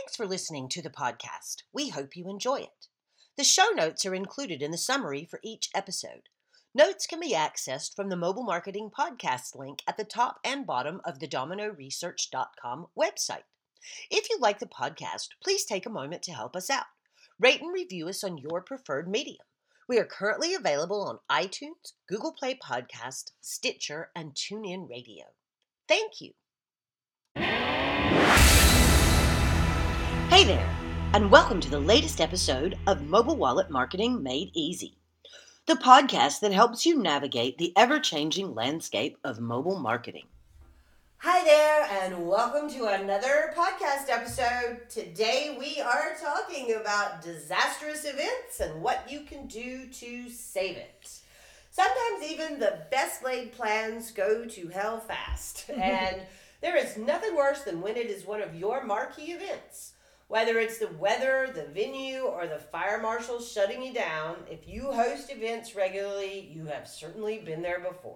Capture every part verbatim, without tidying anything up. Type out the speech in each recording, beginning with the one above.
Thanks for listening to the podcast. We hope you enjoy it. The show notes are included in the summary for each episode. Notes can be accessed from the Mobile Marketing Podcast link at the top and bottom of the domino research dot com website. If you like the podcast, please take a moment to help us out. Rate and review us on your preferred medium. We are currently available on iTunes, Google Play Podcast, Stitcher, and TuneIn Radio. Thank you. Hey there, and welcome to the latest episode of Mobile Wallet Marketing Made Easy, the podcast that helps you navigate the ever-changing landscape of mobile marketing. Hi there, and welcome to another podcast episode. Today we are talking about disastrous events and what you can do to save it. Sometimes even the best laid plans go to hell fast, and there is nothing worse than when it is one of your marquee events. Whether it's the weather, the venue, or the fire marshal shutting you down, if you host events regularly, you have certainly been there before.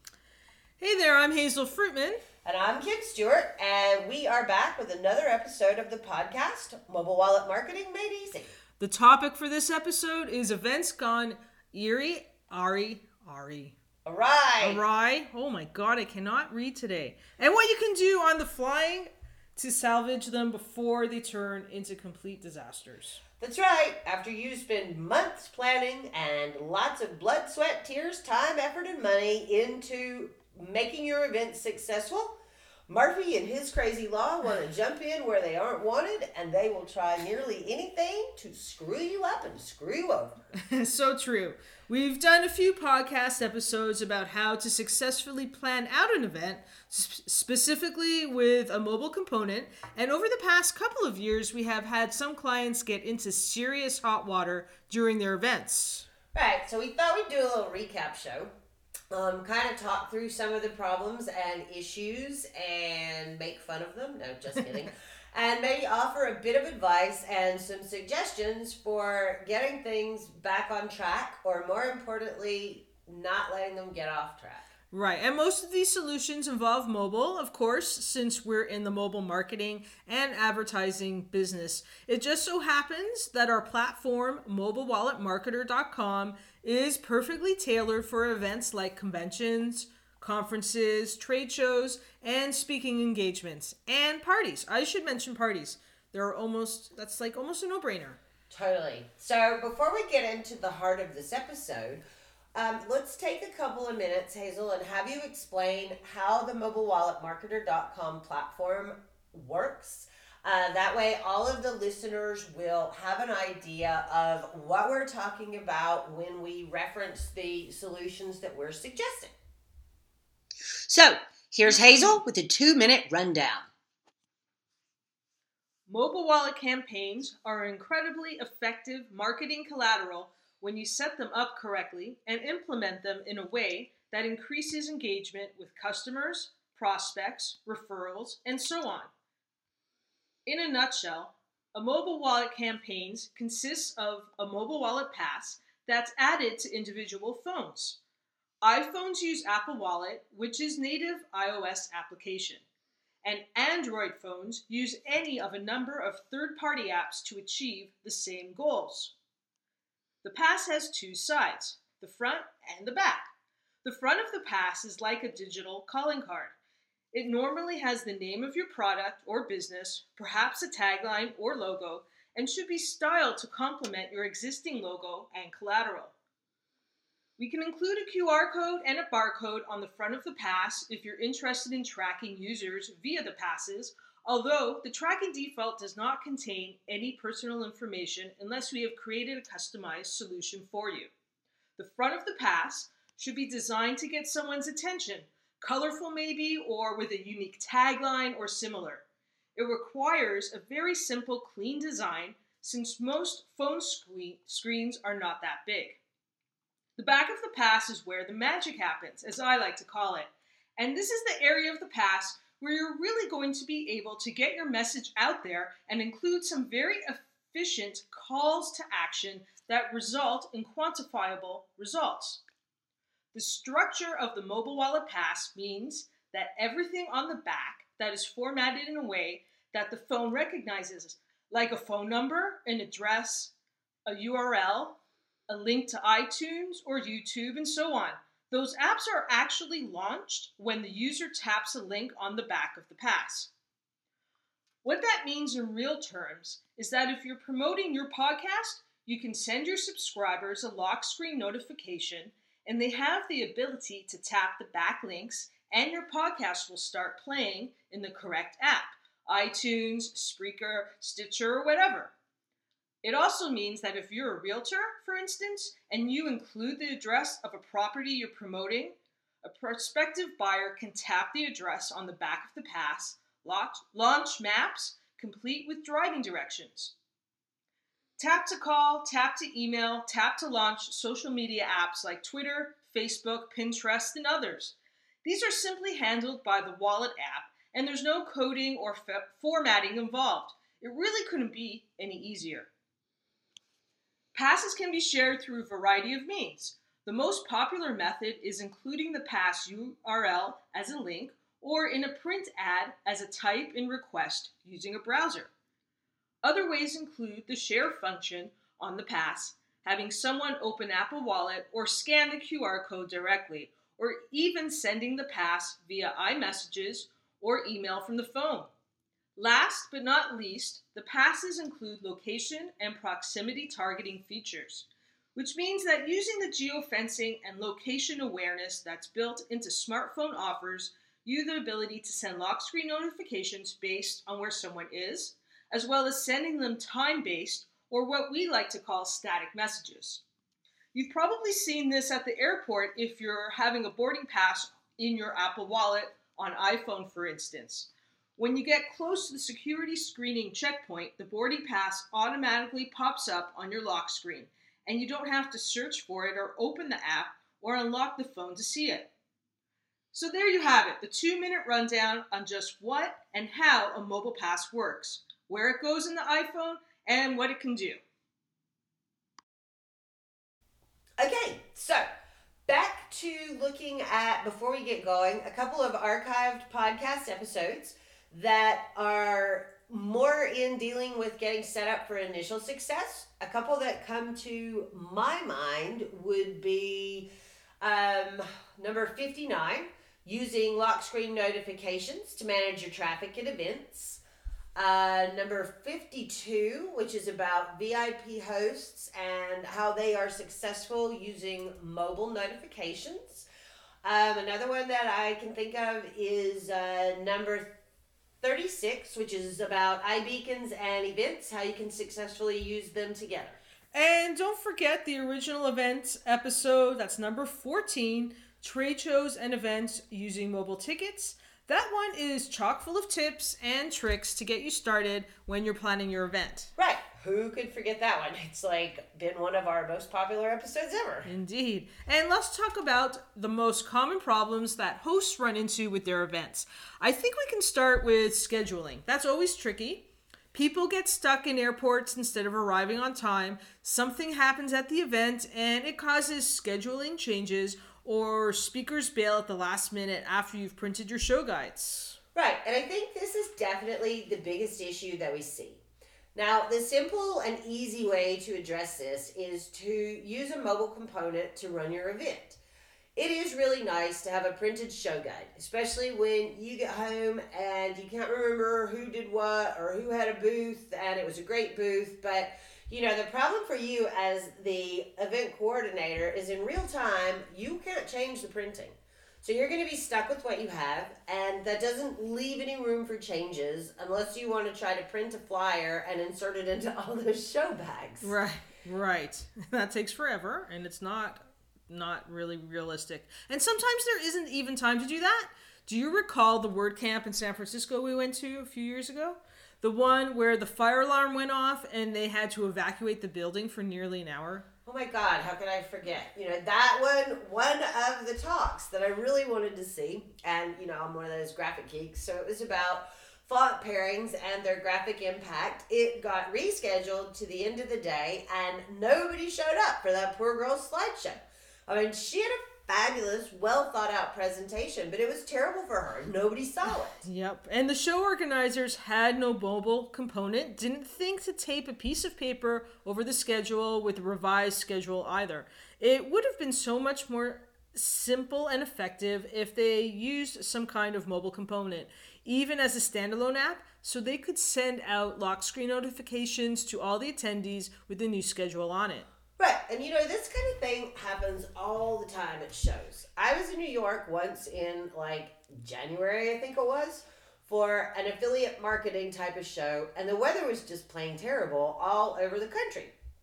Hey there, I'm Hazel Fruitman. And I'm Kim Stewart, and we are back with another episode of the podcast, Mobile Wallet Marketing Made Easy. The topic for this episode is events gone eerie, Ari, Ari. Awry. Awry. Oh my God, I cannot read today. And what you can do on the fly to salvage them before they turn into complete disasters. That's right. After you spend months planning and lots of blood, sweat, tears, time, effort, and money into making your event successful, Murphy and his crazy law want to jump in where they aren't wanted, and they will try nearly anything to screw you up and screw you over. So true. We've done a few podcast episodes about how to successfully plan out an event, sp- specifically with a mobile component. And over the past couple of years, we have had some clients get into serious hot water during their events. Right. So we thought we'd do a little recap show. Um, kind of talk through some of the problems and issues and make fun of them. No, just kidding. And maybe offer a bit of advice and some suggestions for getting things back on track, or more importantly, not letting them get off track. Right. And most of these solutions involve mobile, of course, since we're in the mobile marketing and advertising business. It just so happens that our platform, mobile wallet marketer dot com, is perfectly tailored for events like conventions, conferences, trade shows, and speaking engagements, and parties. I should mention parties. They're almost, that's like almost a no-brainer. Totally. So before we get into the heart of this episode, Um, let's take a couple of minutes, Hazel, and have you explain how the mobile wallet marketer dot com platform works. Uh, that way, all of the listeners will have an idea of what we're talking about when we reference the solutions that we're suggesting. So, here's Hazel with a two-minute rundown. Mobile wallet campaigns are incredibly effective marketing collateral when you set them up correctly and implement them in a way that increases engagement with customers, prospects, referrals, and so on. In a nutshell, a mobile wallet campaigns consists of a mobile wallet pass that's added to individual phones. iPhones use Apple Wallet, which is native iOS application, and Android phones use any of a number of third-party apps to achieve the same goals. The pass has two sides, the front and the back. The front of the pass is like a digital calling card. It normally has the name of your product or business, perhaps a tagline or logo, and should be styled to complement your existing logo and collateral. We can include a Q R code and a barcode on the front of the pass if you're interested in tracking users via the passes, although the tracking default does not contain any personal information unless we have created a customized solution for you. The front of the pass should be designed to get someone's attention, colorful maybe, or with a unique tagline or similar. It requires a very simple, clean design since most phone screen- screens are not that big. The back of the pass is where the magic happens, as I like to call it. And this is the area of the pass where you're really going to be able to get your message out there and include some very efficient calls to action that result in quantifiable results. The structure of the mobile wallet pass means that everything on the back that is formatted in a way that the phone recognizes like a phone number, an address, a U R L, a link to iTunes or YouTube, and so on. Those apps are actually launched when the user taps a link on the back of the pass. What that means in real terms is that if you're promoting your podcast, you can send your subscribers a lock screen notification, and they have the ability to tap the backlinks, and your podcast will start playing in the correct app, iTunes, Spreaker, Stitcher, or whatever. It also means that if you're a realtor, for instance, and you include the address of a property you're promoting, a prospective buyer can tap the address on the back of the pass, launch, launch maps, complete with driving directions. Tap to call, tap to email, tap to launch social media apps like Twitter, Facebook, Pinterest, and others. These are simply handled by the Wallet app, and there's no coding or f- formatting involved. It really couldn't be any easier. Passes can be shared through a variety of means. The most popular method is including the pass U R L as a link or in a print ad as a type in request using a browser. Other ways include the share function on the pass, having someone open Apple Wallet or scan the Q R code directly, or even sending the pass via iMessages or email from the phone. Last but not least, the passes include location and proximity targeting features, which means that using the geofencing and location awareness that's built into smartphone offers you the ability to send lock screen notifications based on where someone is, as well as sending them time-based, or what we like to call static messages. You've probably seen this at the airport if you're having a boarding pass in your Apple Wallet on iPhone, for instance. When you get close to the security screening checkpoint, the boarding pass automatically pops up on your lock screen, and you don't have to search for it or open the app or unlock the phone to see it. So there you have it, the two-minute rundown on just what and how a mobile pass works, where it goes in the iPhone, and what it can do. Okay, so back to looking at, before we get going, a couple of archived podcast episodes that are more in dealing with getting set up for initial success. A couple that come to my mind would be um, number fifty-nine, using lock screen notifications to manage your traffic at events. Uh, number fifty-two, which is about V I P hosts and how they are successful using mobile notifications. Um, another one that I can think of is uh, number thirty-six, which is about iBeacons and events, how you can successfully use them together. And don't forget the original events episode, that's number fourteen, trade shows and events using mobile tickets. That one is chock full of tips and tricks to get you started when you're planning your event. Right. Who could forget that one? It's like been one of our most popular episodes ever. Indeed. And let's talk about the most common problems that hosts run into with their events. I think we can start with scheduling. That's always tricky. People get stuck in airports instead of arriving on time. Something happens at the event and it causes scheduling changes, or speakers bail at the last minute after you've printed your show guides. Right, and I think this is definitely the biggest issue that we see. Now, the simple and easy way to address this is to use a mobile component to run your event. It is really nice to have a printed show guide, especially when you get home and you can't remember who did what or who had a booth, and it was a great booth, but you know, the problem for you as the event coordinator is in real time, you can't change the printing. So you're going to be stuck with what you have, and that doesn't leave any room for changes unless you want to try to print a flyer and insert it into all those show bags. Right, right. That takes forever, and it's not not really realistic. And sometimes there isn't even time to do that. Do you recall the WordCamp in San Francisco we went to a few years ago? The one where the fire alarm went off and they had to evacuate the building for nearly an hour? Oh my God, how could I forget? You know, that one, one of the talks that I really wanted to see, and you know, I'm one of those graphic geeks, so it was about font pairings and their graphic impact. It got rescheduled to the end of the day and nobody showed up for that poor girl's slideshow. I mean, she had a fabulous, well thought out presentation, but it was terrible for her. Nobody saw it. Yep. And the show organizers had no mobile component, didn't think to tape a piece of paper over the schedule with a revised schedule either. It would have been so much more simple and effective if they used some kind of mobile component, even as a standalone app, so they could send out lock screen notifications to all the attendees with the new schedule on it. Right, and you know, this kind of thing happens all the time at shows. I was in New York once in like January, I think it was, for an affiliate marketing type of show, and the weather was just plain terrible all over the country.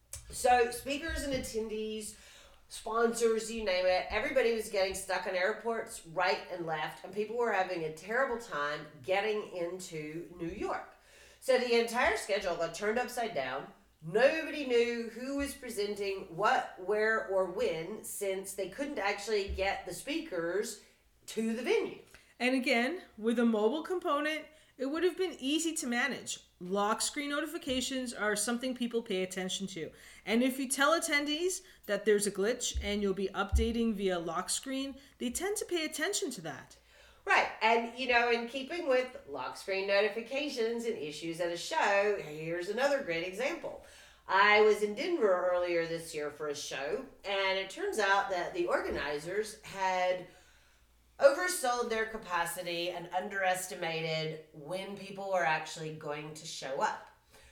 So speakers and attendees, sponsors, you name it, everybody was getting stuck in airports right and left, and people were having a terrible time getting into New York. So the entire schedule got turned upside down. Nobody knew who was presenting what, where, or when, since they couldn't actually get the speakers to the venue. And again, with a mobile component, it would have been easy to manage. Lock screen notifications are something people pay attention to. And if you tell attendees that there's a glitch and you'll be updating via lock screen, they tend to pay attention to that. Right, and you know, in keeping with lock screen notifications and issues at a show, here's another great example. I was in Denver earlier this year for a show, and it turns out that the organizers had oversold their capacity and underestimated when people were actually going to show up.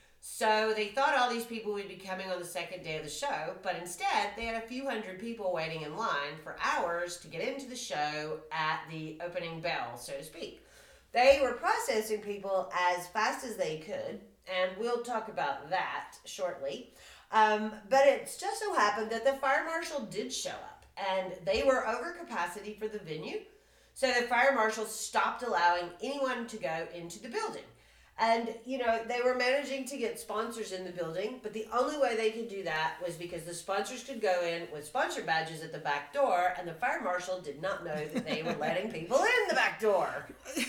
So they thought all these people would be coming on the second day of the show, but instead they had a few hundred people waiting in line for hours to get into the show at the opening bell, so to speak. They were processing people as fast as they could, and we'll talk about that shortly. Um, but it just so happened that the fire marshal did show up, and they were over capacity for the venue, so the fire marshal stopped allowing anyone to go into the building. And, you know, they were managing to get sponsors in the building, but the only way they could do that was because the sponsors could go in with sponsor badges at the back door, and the fire marshal did not know that they were letting people in the back door.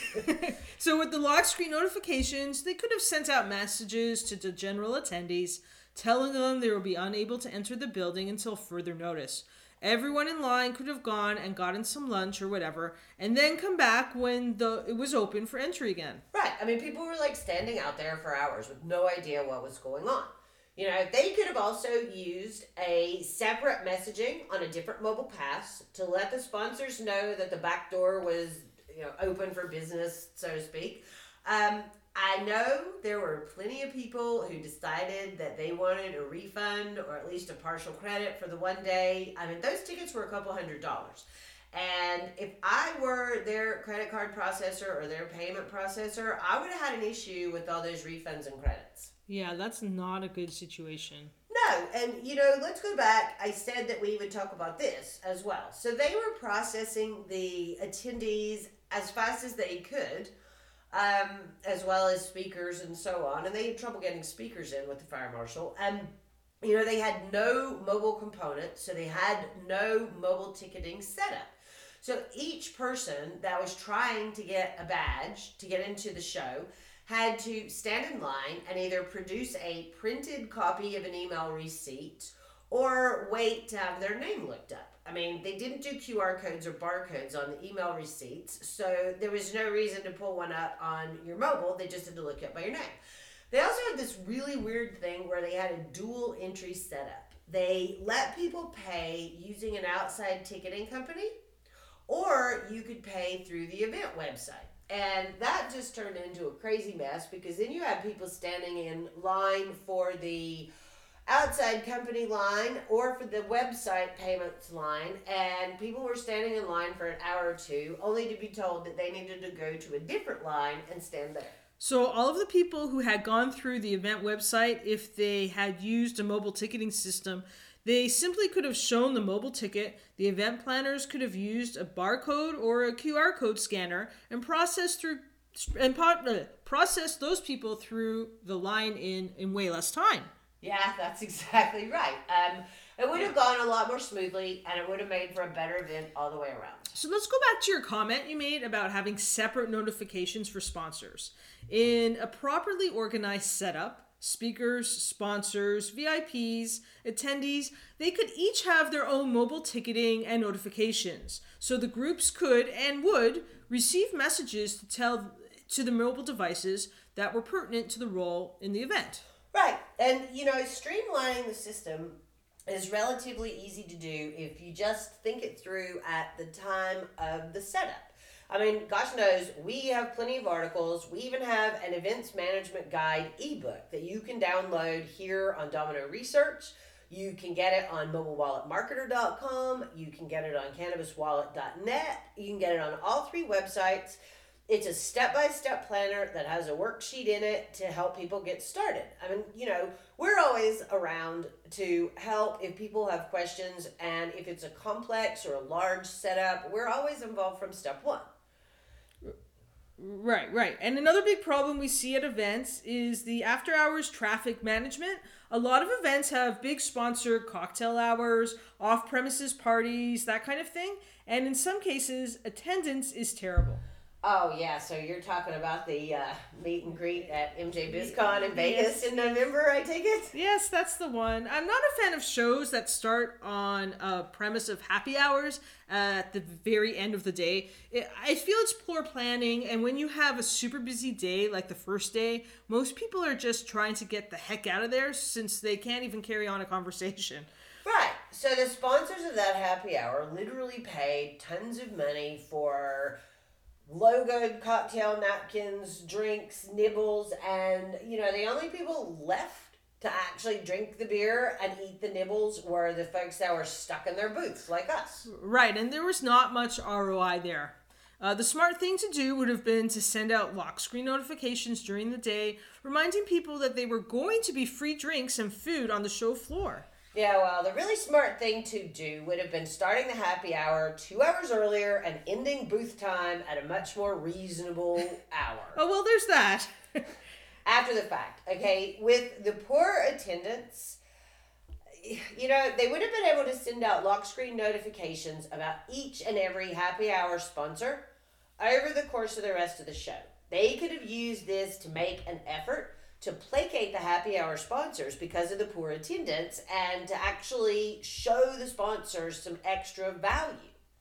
So with the lock screen notifications, they could have sent out messages to the general attendees telling them they would be unable to enter the building until further notice. Everyone in line could have gone and gotten some lunch or whatever, and then come back when the it was open for entry again. Right. I mean, people were like standing out there for hours with no idea what was going on. You know, they could have also used a separate messaging on a different mobile pass to let the sponsors know that the back door was, you know, open for business, so to speak. Um, I know there were plenty of people who decided that they wanted a refund or at least a partial credit for the one day. I mean, those tickets were a couple hundred dollars. And if I were their credit card processor or their payment processor, I would have had an issue with all those refunds and credits. Yeah, that's not a good situation. No, and you know, let's go back. I said that we would talk about this as well. So they were processing the attendees as fast as they could. Um, as well as speakers and so on. And they had trouble getting speakers in with the fire marshal. And, you know, they had no mobile component, so they had no mobile ticketing setup. So each person that was trying to get a badge to get into the show had to stand in line and either produce a printed copy of an email receipt or wait to have their name looked up. I mean, they didn't do Q R codes or barcodes on the email receipts, so there was no reason to pull one up on your mobile. They just had to look up by your name. They also had this really weird thing where they had a dual entry setup. They let people pay using an outside ticketing company, or you could pay through the event website. And that just turned into a crazy mess because then you had people standing in line for the outside company line or for the website payments line, and people were standing in line for an hour or two only to be told that they needed to go to a different line and stand there. So all of the people who had gone through the event website, if they had used a mobile ticketing system, they simply could have shown the mobile ticket. The event planners could have used a barcode or a Q R code scanner and processed through and process those people through the line in, in way less time. Yeah, that's exactly right. Um, it would have gone a lot more smoothly, and it would have made for a better event all the way around. So let's go back to your comment you made about having separate notifications for sponsors. In a properly organized setup, Speakers, sponsors, V I Ps, attendees, they could each have their own mobile ticketing and notifications. So the groups could and would receive messages to tell to the mobile devices that were pertinent to the role in the event. Right. And, you know, streamlining the system is relatively easy to do if you just think it through at the time of the setup. I mean, gosh knows, we have plenty of articles. We even have an events management guide ebook that you can download here on Domino Research. You can get it on mobile wallet marketer dot com. You can get it on cannabis wallet dot net. You can get it on all three websites. It's a step-by-step planner that has a worksheet in it to help people get started. I mean, you know, we're always around to help if people have questions, and if it's a complex or a large setup, we're always involved from step one. Right, right. And another big problem we see at events is the after-hours traffic management. A lot of events have big sponsored cocktail hours, off-premises parties, that kind of thing. And in some cases, attendance is terrible. Oh, yeah. So you're talking about the uh, meet and greet at M J BizCon in Vegas yes. in November, I take it? Yes, that's the one. I'm not a fan of shows that start on a premise of happy hours at the very end of the day. It, I feel it's poor planning, and when you have a super busy day like the first day, most people are just trying to get the heck out of there since they can't even carry on a conversation. Right. So the sponsors of that happy hour literally paid tons of money for logoed cocktail napkins, drinks, nibbles, and, you know, the only people left to actually drink the beer and eat the nibbles were the folks that were stuck in their booths like us. Right, and there was not much R O I there. Uh, the smart thing to do would have been to send out lock screen notifications during the day, reminding people that they were going to be free drinks and food on the show floor. Yeah, well, the really smart thing to do would have been starting the happy hour two hours earlier and ending booth time at a much more reasonable hour. Oh, well, there's that. After the fact, okay, with the poor attendance, you know, they would have been able to send out lock screen notifications about each and every happy hour sponsor over the course of the rest of the show. They could have used this to make an effort to placate the happy hour sponsors because of the poor attendance and to actually show the sponsors some extra value.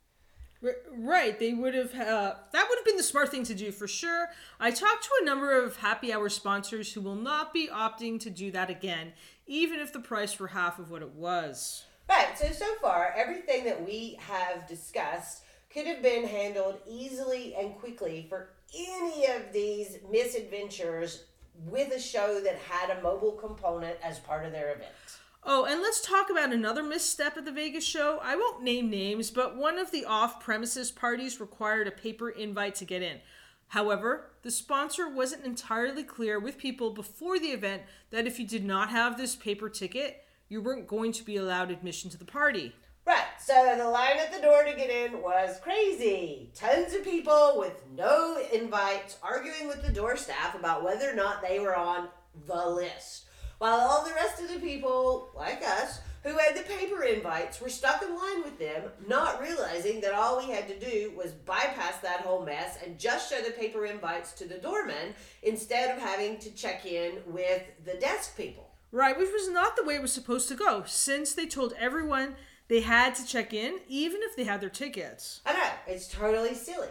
Right, they would have, uh, that would have been the smart thing to do for sure. I talked to a number of happy hour sponsors who will not be opting to do that again, even if the price were half of what it was. Right, so so far, everything that we have discussed could have been handled easily and quickly for any of these misadventures with a show that had a mobile component as part of their event. Oh, and let's talk about another misstep at the Vegas show. I won't name names, but one of the off-premises parties required a paper invite to get in. However, the sponsor wasn't entirely clear with people before the event that if you did not have this paper ticket, you weren't going to be allowed admission to the party. Right, so the line at the door to get in was crazy. Tons of people with no invites arguing with the door staff about whether or not they were on the list. While all the rest of the people, like us, who had the paper invites were stuck in line with them, not realizing that all we had to do was bypass that whole mess and just show the paper invites to the doorman instead of having to check in with the desk people. Right, which was not the way it was supposed to go, since they told everyone they had to check in, even if they had their tickets. I know, it's totally silly.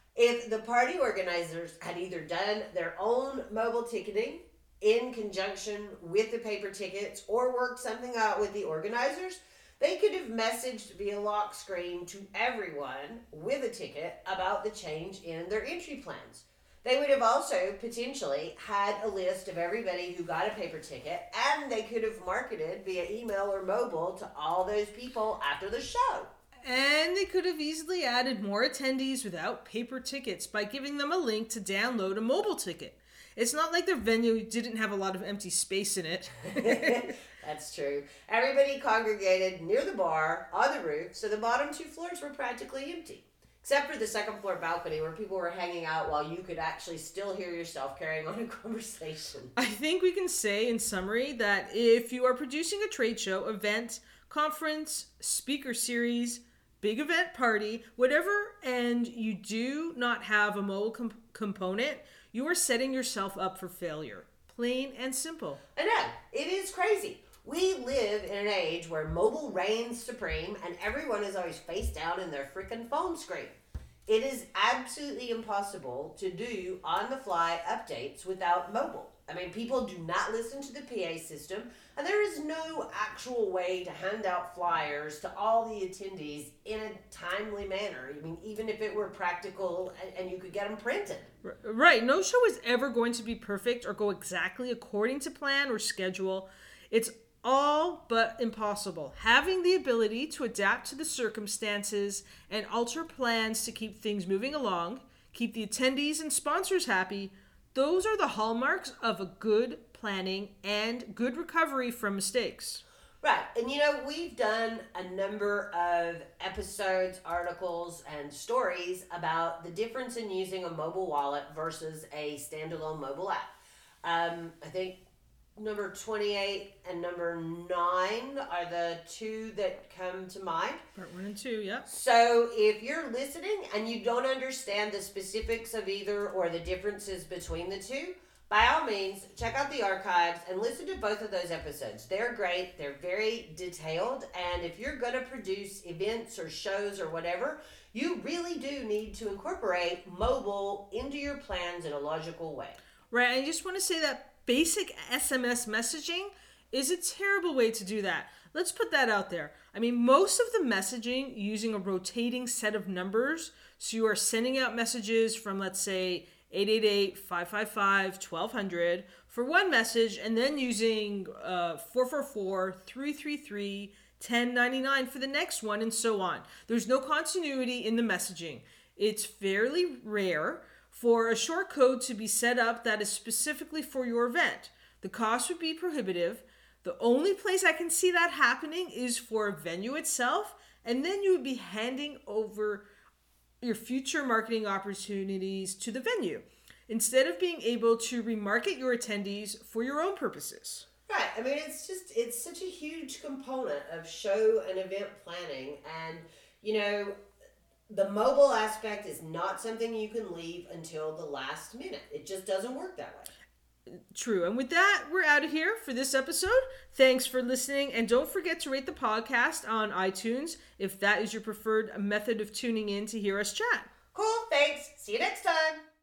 If the party organizers had either done their own mobile ticketing in conjunction with the paper tickets or worked something out with the organizers, they could have messaged via lock screen to everyone with a ticket about the change in their entry plans. They would have also potentially had a list of everybody who got a paper ticket, and they could have marketed via email or mobile to all those people after the show. And they could have easily added more attendees without paper tickets by giving them a link to download a mobile ticket. It's not like their venue didn't have a lot of empty space in it. That's true. Everybody congregated near the bar, on the roof, so the bottom two floors were practically empty. Except for the second floor balcony where people were hanging out while you could actually still hear yourself carrying on a conversation. I think we can say in summary that if you are producing a trade show, event, conference, speaker series, big event party, whatever, and you do not have a mobile comp- component, you are setting yourself up for failure. Plain and simple. I know. It is crazy. We live in an age where mobile reigns supreme and everyone is always face down in their freaking phone screen. It is absolutely impossible to do on-the-fly updates without mobile. I mean, people do not listen to the P A system, and there is no actual way to hand out flyers to all the attendees in a timely manner. I mean, even if it were practical and, and you could get them printed. Right. No show is ever going to be perfect or go exactly according to plan or schedule. It's all but impossible. Having the ability to adapt to the circumstances and alter plans to keep things moving along, keep the attendees and sponsors happy, those are the hallmarks of a good planning and good recovery from mistakes. Right. And you know, we've done a number of episodes, articles, and stories about the difference in using a mobile wallet versus a standalone mobile app. Um, I think number twenty-eight and number nine are the two that come to mind. Part one and two, yeah. So if you're listening and you don't understand the specifics of either or the differences between the two, by all means, check out the archives and listen to both of those episodes. They're great. They're very detailed. And if you're going to produce events or shows or whatever, you really do need to incorporate mobile into your plans in a logical way. Right. I just want to say that basic S M S messaging is a terrible way to do that. Let's put that out there. I mean, most of the messaging using a rotating set of numbers, so you are sending out messages from, let's say, eight eight eight, five five five, twelve hundred for one message, and then using uh, four four four, three three three, one oh nine nine for the next one, and so on. There's no continuity in the messaging. It's fairly rare for a short code to be set up that is specifically for your event. The cost would be prohibitive. The only place I can see that happening is for a venue itself, and then you would be handing over your future marketing opportunities to the venue instead of being able to remarket your attendees for your own purposes. Right. I mean, it's just, it's such a huge component of show and event planning. And, you know, the mobile aspect is not something you can leave until the last minute. It just doesn't work that way. True. And with that, we're out of here for this episode. Thanks for listening. And don't forget to rate the podcast on iTunes if that is your preferred method of tuning in to hear us chat. Cool. Thanks. See you next time.